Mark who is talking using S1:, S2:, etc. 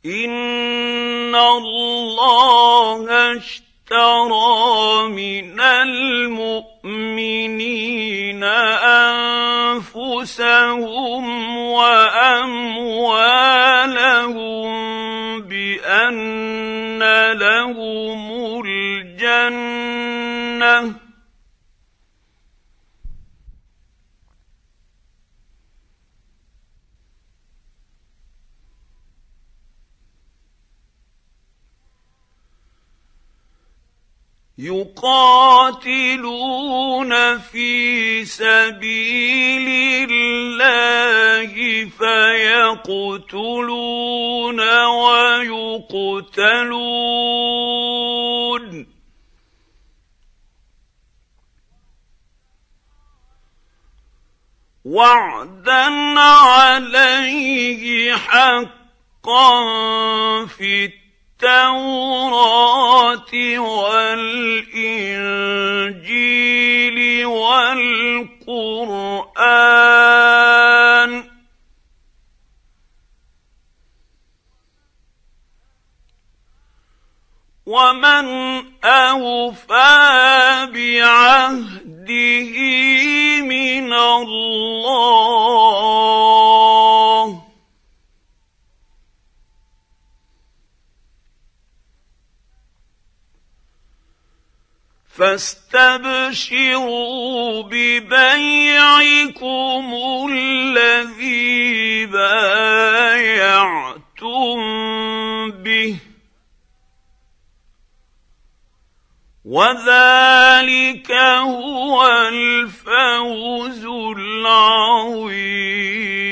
S1: إن الله اشترى من المؤمنين أنفسهم وأموالهم بأن لهم الجنة يقاتلون في سبيل الله فيقتلون ويقتلون وعدا عليه حقا في التوراة والإنجيل والقرآن ومن أوفى بعهده من الله فاستبشروا ببيعكم الذي بايعتم به وذلك هو الفوز العظيم.